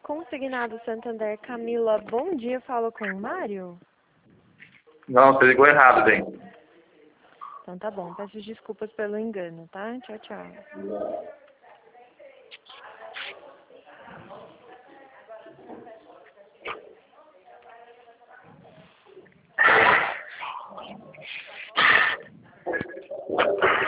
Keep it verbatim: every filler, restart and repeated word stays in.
Consignado Santander, Camila, bom dia, falo com o Mário? Não, você ligou errado, bem. Então tá bom, peço desculpas pelo engano, tá? Tchau, tchau.